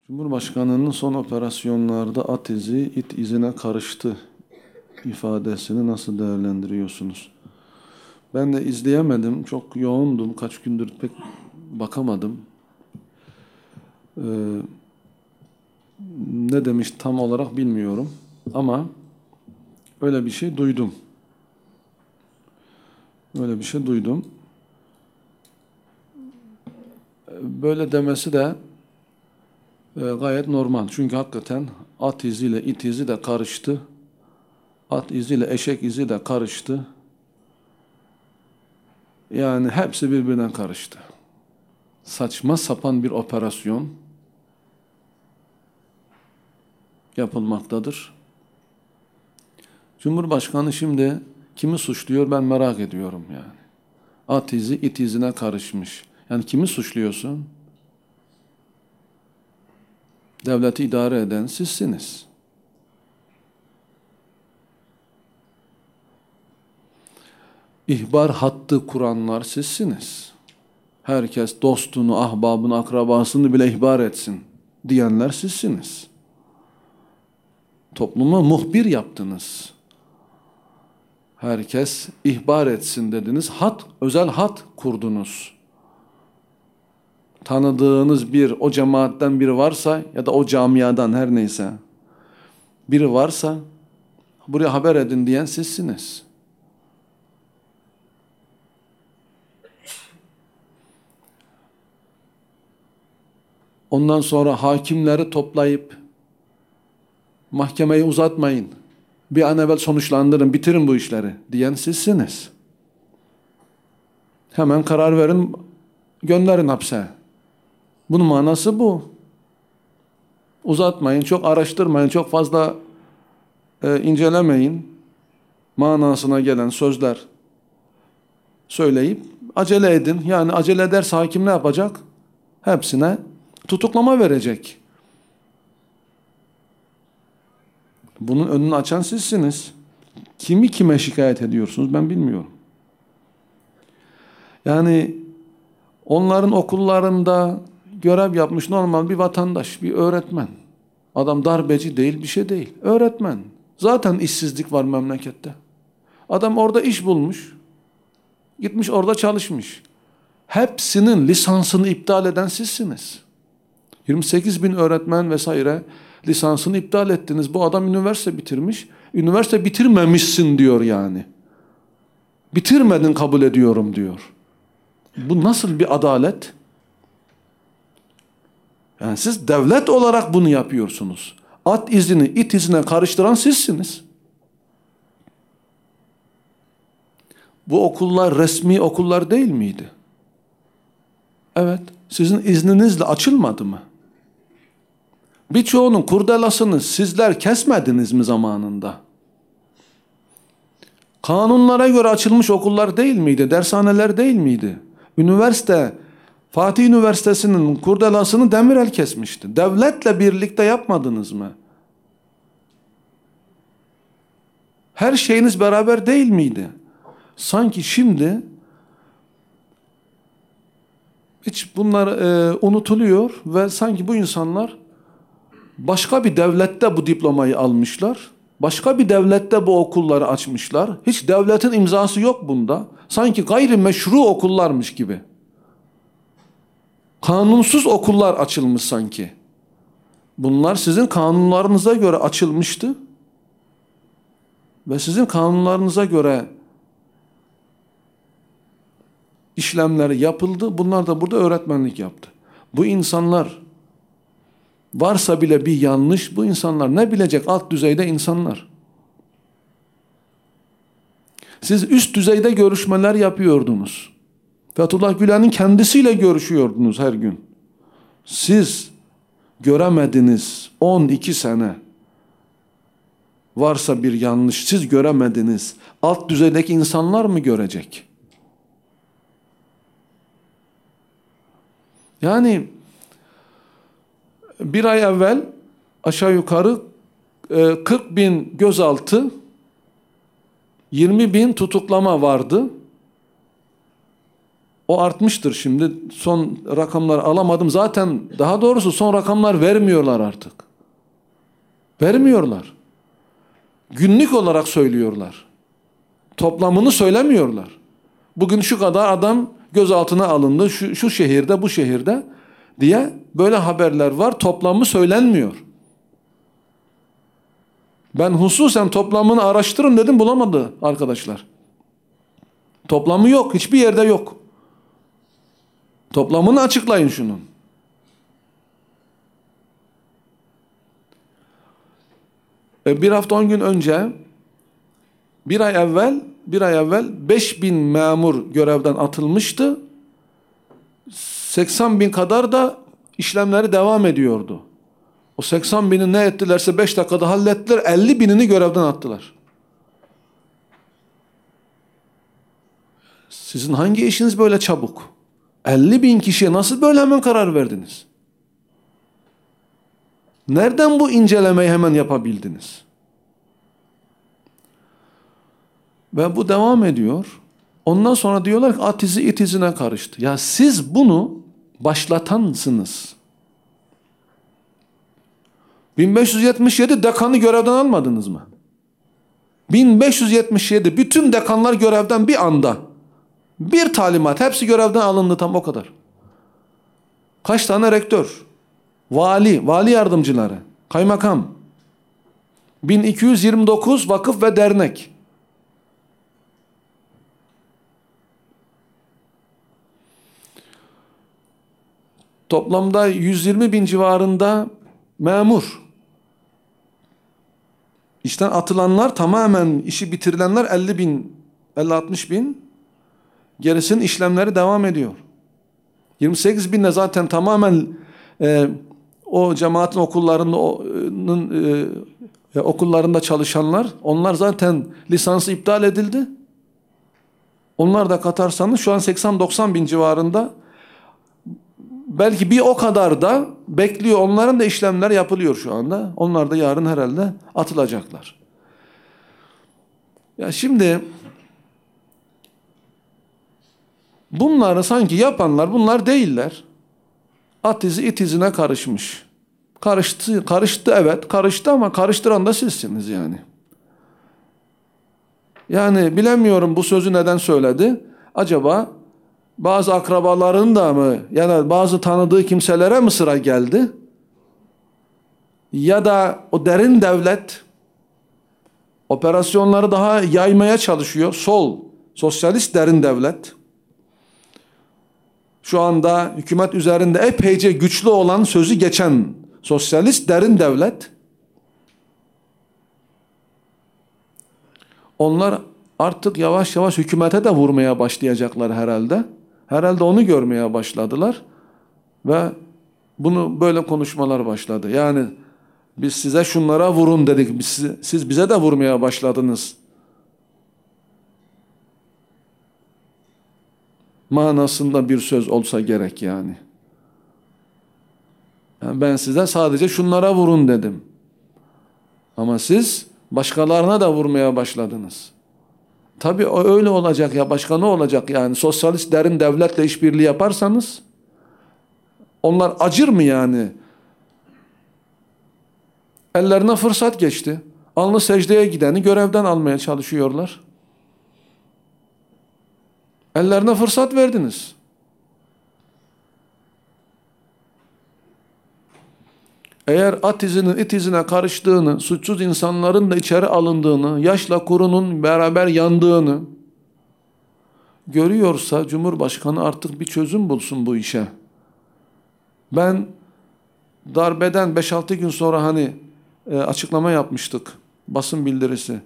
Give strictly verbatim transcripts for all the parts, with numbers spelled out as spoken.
Cumhurbaşkanının son operasyonlarda at izi it izine karıştı ifadesini nasıl değerlendiriyorsunuz? Ben de izleyemedim. Çok yoğundum. Kaç gündür pek bakamadım. Ee, ne demiş tam olarak bilmiyorum. Ama öyle bir şey duydum. Öyle bir şey duydum. Böyle demesi de e, gayet normal. Çünkü hakikaten at iziyle it izi de karıştı. At iziyle eşek izi de karıştı. Yani hepsi birbirine karıştı. Saçma sapan bir operasyon yapılmaktadır. Cumhurbaşkanı şimdi kimi suçluyor ben merak ediyorum yani. At izi it izine karışmış. Yani kimi suçluyorsun? Devleti idare eden sizsiniz. İhbar hattı kuranlar sizsiniz. Herkes dostunu, ahbabını, akrabasını bile ihbar etsin diyenler sizsiniz. Topluma muhbir yaptınız. Herkes ihbar etsin dediniz. Hat, özel hat kurdunuz. Tanıdığınız bir, o cemaatten biri varsa ya da o camiadan her neyse biri varsa buraya haber edin diyen sizsiniz. Ondan sonra hakimleri toplayıp mahkemeyi uzatmayın, bir an evvel sonuçlandırın, bitirin bu işleri diyen sizsiniz. Hemen karar verin, gönderin hapse. Bunun manası bu. Uzatmayın, çok araştırmayın, çok fazla e, incelemeyin. Manasına gelen sözler söyleyip acele edin. Yani acele ederse hakim ne yapacak? Hepsine tutuklama verecek. Bunun önünü açan sizsiniz. Kimi kime şikayet ediyorsunuz ben bilmiyorum. Yani onların okullarında görev yapmış normal bir vatandaş, bir öğretmen. Adam darbeci değil, bir şey değil. Öğretmen. Zaten işsizlik var memlekette. Adam orada iş bulmuş. Gitmiş orada çalışmış. Hepsinin lisansını iptal eden sizsiniz. yirmi sekiz bin öğretmen vesaire lisansını iptal ettiniz. Bu adam üniversite bitirmiş. Üniversite bitirmemişsin diyor yani. Bitirmedin kabul ediyorum diyor. Bu nasıl bir adalet? Yani siz devlet olarak bunu yapıyorsunuz. At izini it izine karıştıran sizsiniz. Bu okullar resmi okullar değil miydi? Evet. Sizin izninizle açılmadı mı? Birçoğunun kurdelasını sizler kesmediniz mi zamanında? Kanunlara göre açılmış okullar değil miydi? Dershaneler değil miydi? Üniversite, Fatih Üniversitesi'nin kurdelasını Demirel kesmişti. Devletle birlikte yapmadınız mı? Her şeyiniz beraber değil miydi? Sanki şimdi hiç bunlar e, unutuluyor ve sanki bu insanlar başka bir devlette bu diplomayı almışlar. Başka bir devlette bu okulları açmışlar. Hiç devletin imzası yok bunda. Sanki gayrimeşru okullarmış gibi. Kanunsuz okullar açılmış sanki. Bunlar sizin kanunlarınıza göre açılmıştı. Ve sizin kanunlarınıza göre işlemleri yapıldı. Bunlar da burada öğretmenlik yaptı. Bu insanlar varsa bile bir yanlış, bu insanlar ne bilecek alt düzeyde insanlar. Siz üst düzeyde görüşmeler yapıyordunuz. Fethullah Gülen'in kendisiyle görüşüyordunuz her gün. Siz göremediniz on iki sene. Varsa bir yanlış siz göremediniz. Alt düzeydeki insanlar mı görecek? Yani bir ay evvel aşağı yukarı kırk bin gözaltı, yirmi bin tutuklama vardı. O artmıştır şimdi. Son rakamları alamadım. Zaten daha doğrusu son rakamlar vermiyorlar artık. Vermiyorlar. Günlük olarak söylüyorlar. Toplamını söylemiyorlar. Bugün şu kadar adam gözaltına alındı. Şu, şu şehirde, bu şehirde diye böyle haberler var. Toplamı söylenmiyor. Ben hususen toplamını araştırın dedim, bulamadı arkadaşlar. Toplamı yok. Hiçbir yerde yok. Toplamını açıklayın şunun. E, bir hafta on gün önce bir ay evvel bir ay evvel beş bin memur görevden atılmıştı. seksen bin kadar da işlemleri devam ediyordu. O seksen bini ne ettilerse beş dakikada hallettiler. elli binini görevden attılar. Sizin hangi işiniz böyle çabuk? elli bin kişiye nasıl böyle hemen karar verdiniz? Nereden bu incelemeyi hemen yapabildiniz? Ve bu devam ediyor. Ondan sonra diyorlar ki at izi it izine karıştı. Ya siz bunu başlatansınız. bin beş yüz yetmiş yedi dekanı görevden almadınız mı? bin beş yüz yetmiş yedi bütün dekanlar görevden bir anda. Bir talimat, hepsi görevden alındı, tam o kadar. Kaç tane rektör, vali, vali yardımcıları, kaymakam, bin iki yüz yirmi dokuz vakıf ve dernek. Toplamda yüz yirmi bin civarında memur. İşten atılanlar, tamamen işi bitirilenler elli bin, elli altmış bin. Gerisinin işlemleri devam ediyor. yirmi sekiz binle zaten tamamen e, o cemaatin okullarının e, okullarında çalışanlar, onlar zaten lisansı iptal edildi. Onlar da katarsanız şu an seksen doksan bin civarında. Belki bir o kadar da bekliyor. Onların da işlemler yapılıyor şu anda. Onlar da yarın herhalde atılacaklar. Ya şimdi bunları sanki yapanlar bunlar değiller. At izi it izine karışmış. Karıştı, karıştı evet, karıştı ama karıştıran da sizsiniz yani. Yani bilemiyorum bu sözü neden söyledi. Acaba bazı akrabaların da mı, yani bazı tanıdığı kimselere mi sıra geldi? Ya da o derin devlet operasyonları daha yaymaya çalışıyor. Sol, sosyalist derin devlet. Şu anda hükümet üzerinde epeyce güçlü olan, sözü geçen sosyalist derin devlet. Onlar artık yavaş yavaş hükümete de vurmaya başlayacaklar herhalde. Herhalde onu görmeye başladılar. Ve bunu böyle konuşmalar başladı. Yani biz size şunlara vurun dedik. Biz, siz bize de vurmaya başladınız. Manasında bir söz olsa gerek yani. Yani ben size sadece şunlara vurun dedim. Ama siz başkalarına da vurmaya başladınız. Tabii öyle olacak ya, başka ne olacak yani? Sosyalist derin devletle işbirliği yaparsanız onlar acır mı yani? Ellerine fırsat geçti. Alnı secdeye gideni görevden almaya çalışıyorlar. Ellerine fırsat verdiniz. Eğer at izinin it izine karıştığını, suçsuz insanların da içeri alındığını, yaşla kurunun beraber yandığını görüyorsa Cumhurbaşkanı artık bir çözüm bulsun bu işe. Ben darbeden beş altı gün sonra hani e, açıklama yapmıştık, basın bildirisi.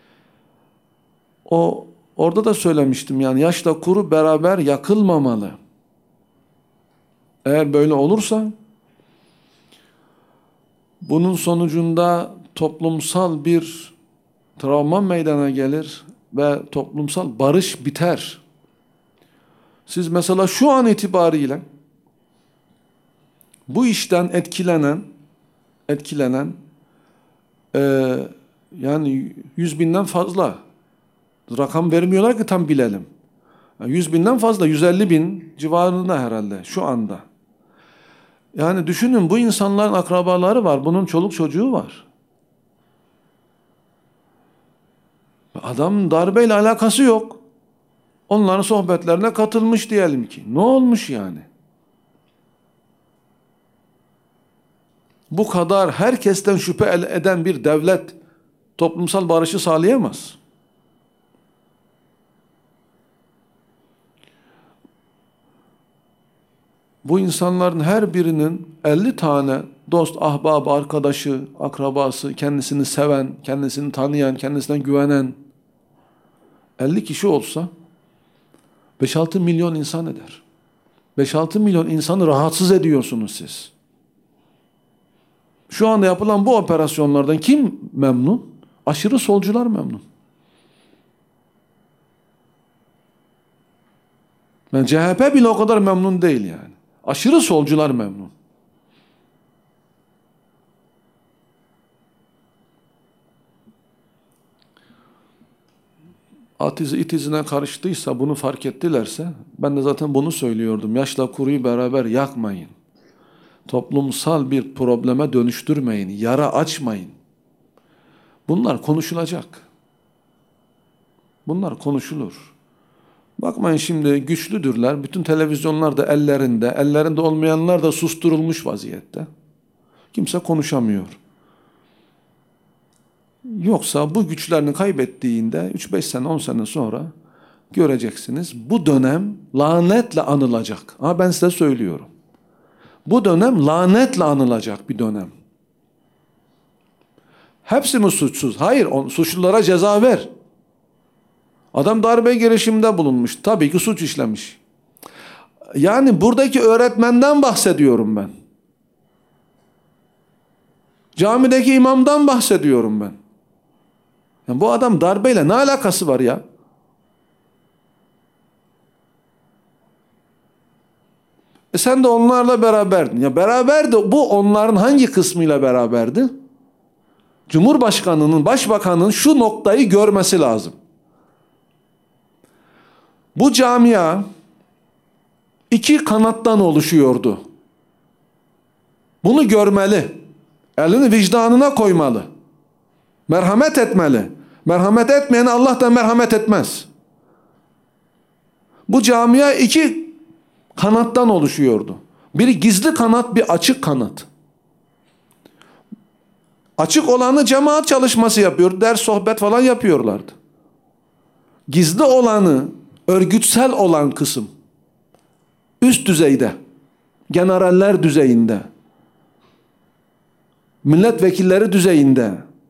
O orada da söylemiştim yani yaşla kuru beraber yakılmamalı. Eğer böyle olursa bunun sonucunda toplumsal bir travma meydana gelir ve toplumsal barış biter. Siz mesela şu an itibariyle bu işten etkilenen etkilenen e, yani yüz binden fazla rakam vermiyorlar ki tam bilelim. yüz binden fazla, yüz elli bin civarında herhalde şu anda. Yani düşünün, bu insanların akrabaları var, bunun çoluk çocuğu var. Adam darbeyle alakası yok. Onların sohbetlerine katılmış diyelim ki. Ne olmuş yani? Bu kadar herkesten şüphe eden bir devlet toplumsal barışı sağlayamaz. Bu insanların her birinin elli tane dost, ahbabı, arkadaşı, akrabası, kendisini seven, kendisini tanıyan, kendisine güvenen elli kişi olsa beş altı milyon insan eder. beş altı milyon insanı rahatsız ediyorsunuz siz. Şu anda yapılan bu operasyonlardan kim memnun? Aşırı solcular memnun. Yani C H P bile o kadar memnun değil yani. Aşırı solcular memnun. At izi it izine karıştıysa, bunu fark ettilerse, ben de zaten bunu söylüyordum. Yaşla kuruyu beraber yakmayın. Toplumsal bir probleme dönüştürmeyin. Yara açmayın. Bunlar konuşulacak. Bunlar konuşulur. Bakmayın şimdi güçlüdürler. Bütün televizyonlar da ellerinde. Ellerinde olmayanlar da susturulmuş vaziyette. Kimse konuşamıyor. Yoksa bu güçlerini kaybettiğinde üç beş sene on sene sonra göreceksiniz. Bu dönem lanetle anılacak. Ama ben size söylüyorum. Bu dönem lanetle anılacak bir dönem. Hepsi mi suçsuz? Hayır. On, suçlulara ceza ver. Adam darbe girişiminde bulunmuş. Tabii ki suç işlemiş. Yani buradaki öğretmenden bahsediyorum ben. Camideki imamdan bahsediyorum ben. Yani bu adam darbeyle ne alakası var ya? E sen de onlarla beraberdin. Ya beraberdi. Bu onların hangi kısmıyla beraberdi? Cumhurbaşkanının, başbakanın şu noktayı görmesi lazım. Bu camia iki kanattan oluşuyordu. Bunu görmeli. Elini vicdanına koymalı. Merhamet etmeli. Merhamet etmeyene Allah da merhamet etmez. Bu camia iki kanattan oluşuyordu. Biri gizli kanat, bir açık kanat. Açık olanı cemaat çalışması yapıyor. Ders, sohbet falan yapıyorlardı. Gizli olanı, örgütsel olan kısım üst düzeyde, generaller düzeyinde, milletvekilleri düzeyinde.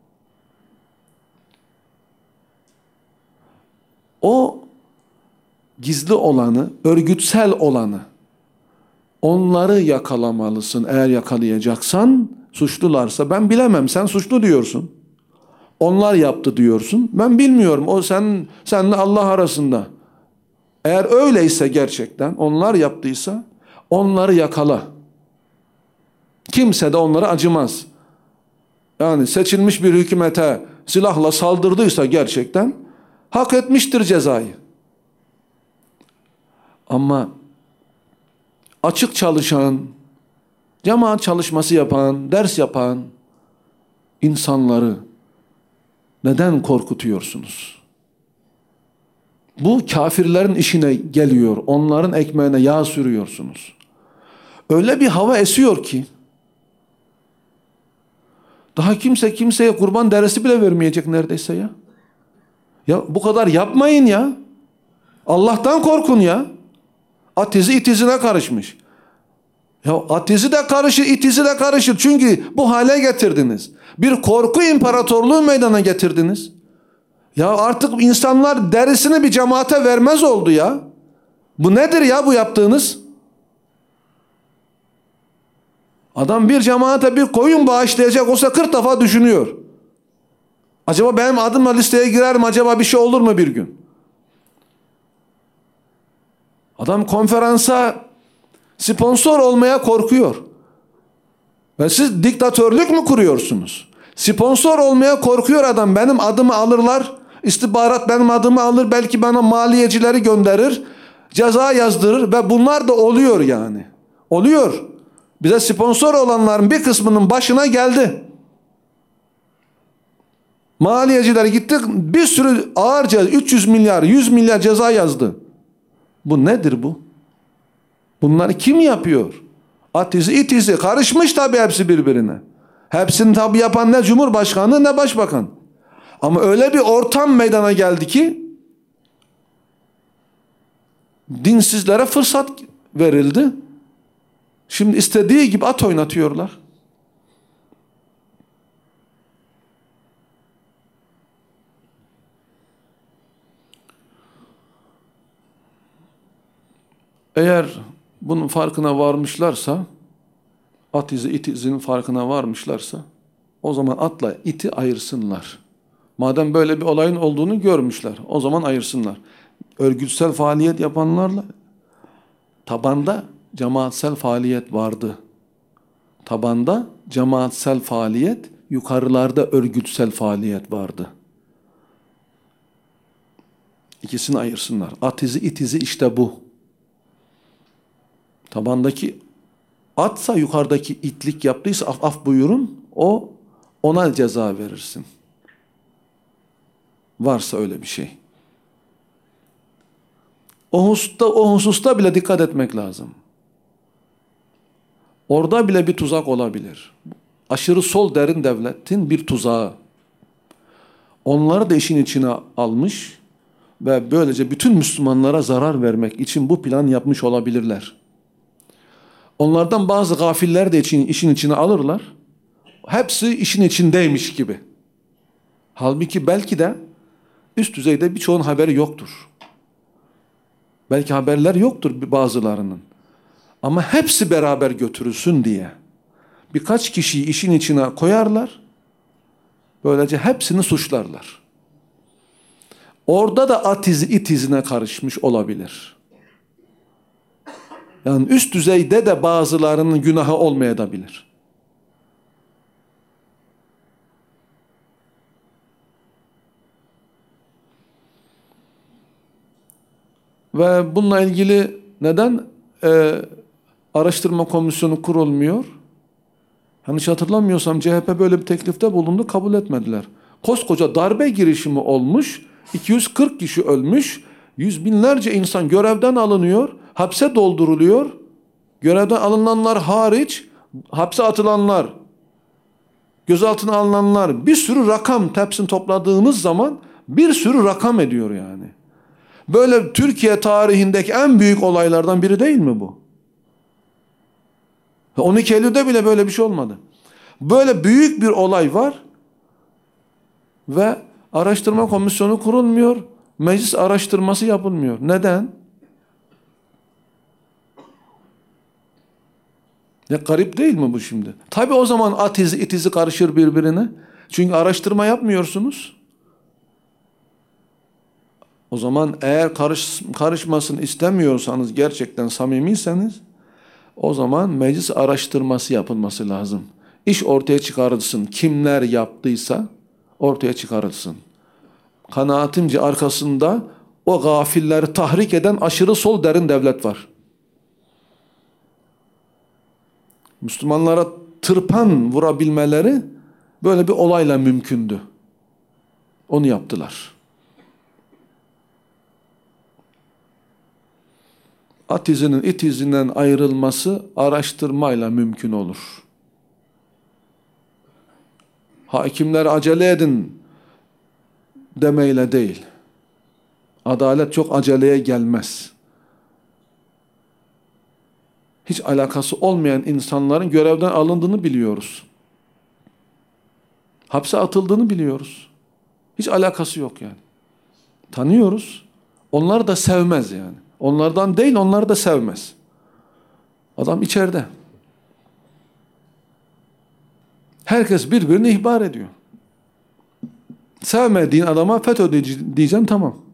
O gizli olanı, örgütsel olanı, onları yakalamalısın. Eğer yakalayacaksan, suçlularsa, ben bilemem, sen suçlu diyorsun. Onlar yaptı diyorsun. Ben bilmiyorum. O sen senle Allah arasında. Eğer öyleyse gerçekten, onlar yaptıysa onları yakala. Kimse de onlara acımaz. Yani seçilmiş bir hükümete silahla saldırdıysa gerçekten hak etmiştir cezayı. Ama açık çalışan, cemaat çalışması yapan, ders yapan insanları neden korkutuyorsunuz? Bu kafirlerin işine geliyor. Onların ekmeğine yağ sürüyorsunuz. Öyle bir hava esiyor ki daha kimse kimseye kurban deresi bile vermeyecek neredeyse ya. Ya bu kadar yapmayın ya. Allah'tan korkun ya. At izi it izine karışmış. Ya at izi de karışır, it izi de karışır. Çünkü bu hale getirdiniz. Bir korku imparatorluğu meydana getirdiniz. Ya artık insanlar derisini bir cemaate vermez oldu ya. Bu nedir ya bu yaptığınız? Adam bir cemaate bir koyun bağışlayacak olsa kırk defa düşünüyor. Acaba benim adımla listeye girer mi? Acaba bir şey olur mu bir gün? Adam konferansa sponsor olmaya korkuyor. Ve siz diktatörlük mü kuruyorsunuz? Sponsor olmaya korkuyor adam. Benim adımı alırlar. İstihbarat benim adımı alır. Belki bana maliyecileri gönderir. ceza yazdırır ve bunlar da oluyor yani. Oluyor. Bize sponsor olanların bir kısmının başına geldi. Maliyeciler gitti, bir sürü ağır ceza, üç yüz milyar, yüz milyar ceza yazdı. Bu nedir bu? Bunları kim yapıyor? At izi, it izi. Karışmış tabii hepsi birbirine. Hepsini tabii yapan ne Cumhurbaşkanı ne Başbakan. Ama öyle bir ortam meydana geldi ki dinsizlere fırsat verildi. Şimdi istediği gibi at oynatıyorlar. Eğer bunun farkına varmışlarsa, at izi, it izinin farkına varmışlarsa, o zaman atla iti ayırsınlar. Madem böyle bir olayın olduğunu görmüşler, o zaman ayırsınlar. Örgütsel faaliyet yapanlarla tabanda cemaatsel faaliyet vardı. Tabanda cemaatsel faaliyet, yukarılarda örgütsel faaliyet vardı. İkisini ayırsınlar. At izi, it izi işte bu. Tabandaki atsa, yukarıdaki itlik yaptıysa af, af buyurun, o ona ceza verirsin. Varsa öyle bir şey. O hususta, o hususta bile dikkat etmek lazım. Orada bile bir tuzak olabilir. Aşırı sol derin devletin bir tuzağı. Onları da işin içine almış ve böylece bütün Müslümanlara zarar vermek için bu plan yapmış olabilirler. Onlardan bazı gafiller de için, işin içine alırlar. Hepsi işin içindeymiş gibi. Halbuki belki de üst düzeyde birçoğun haberi yoktur. Belki haberler yoktur bazılarının. Ama hepsi beraber götürülsün diye birkaç kişiyi işin içine koyarlar. Böylece hepsini suçlarlar. Orada da at izi, it izine karışmış olabilir. Yani üst düzeyde de bazılarının günahı olmayabilir. Ve bununla ilgili neden e, araştırma komisyonu kurulmuyor? Yanlış hatırlamıyorsam C H P böyle bir teklifte bulundu, kabul etmediler. Koskoca darbe girişimi olmuş, iki yüz kırk kişi ölmüş, yüz binlerce insan görevden alınıyor, hapse dolduruluyor. Görevden alınanlar hariç, hapse atılanlar, gözaltına alınanlar, bir sürü rakam, hepsini topladığımız zaman bir sürü rakam ediyor yani. Böyle Türkiye tarihindeki en büyük olaylardan biri değil mi bu? on iki Eylül'de bile böyle bir şey olmadı. Böyle büyük bir olay var ve araştırma komisyonu kurulmuyor, meclis araştırması yapılmıyor. Neden? Ya garip değil mi bu şimdi? Tabii o zaman at izi, it izi karışır birbirine. Çünkü araştırma yapmıyorsunuz. O zaman eğer karış, karışmasını istemiyorsanız, gerçekten samimiyseniz, o zaman meclis araştırması yapılması lazım. İş ortaya çıkarılsın. Kimler yaptıysa ortaya çıkarılsın. Kanaatimce arkasında o gafilleri tahrik eden aşırı sol derin devlet var. Müslümanlara tırpan vurabilmeleri böyle bir olayla mümkündü. Onu yaptılar. At izinin it izinden ayrılması araştırmayla mümkün olur. Hakimler acele edin demeyle değil. Adalet çok aceleye gelmez. Hiç alakası olmayan insanların görevden alındığını biliyoruz. Hapse atıldığını biliyoruz. Hiç alakası yok yani. Tanıyoruz. Onlar da sevmez yani. Onlardan değil, onları da sevmez. Adam içeride. Herkes birbirini ihbar ediyor. Sevmediğin adama FETÖ diyeceksin, tamam.